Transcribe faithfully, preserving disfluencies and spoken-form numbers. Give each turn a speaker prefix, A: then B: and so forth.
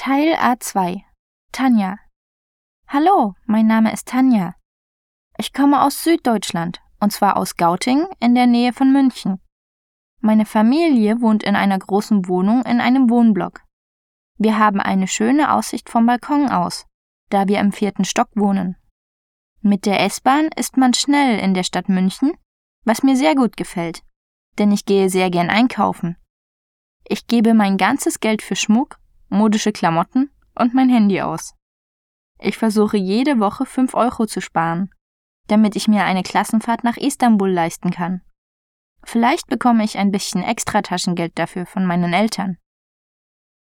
A: Teil A zwei. Tanja. Hallo, mein Name ist Tanja. Ich komme aus Süddeutschland, und zwar aus Gauting in der Nähe von München. Meine Familie wohnt in einer großen Wohnung in einem Wohnblock. Wir haben eine schöne Aussicht vom Balkon aus, da wir im vierten Stock wohnen. Mit der S-Bahn ist man schnell in der Stadt München, was mir sehr gut gefällt, denn ich gehe sehr gern einkaufen. Ich gebe mein ganzes Geld für Schmuck, modische Klamotten und mein Handy aus. Ich versuche jede Woche fünf Euro zu sparen, damit ich mir eine Klassenfahrt nach Istanbul leisten kann. Vielleicht bekomme ich ein bisschen extra Taschengeld dafür von meinen Eltern.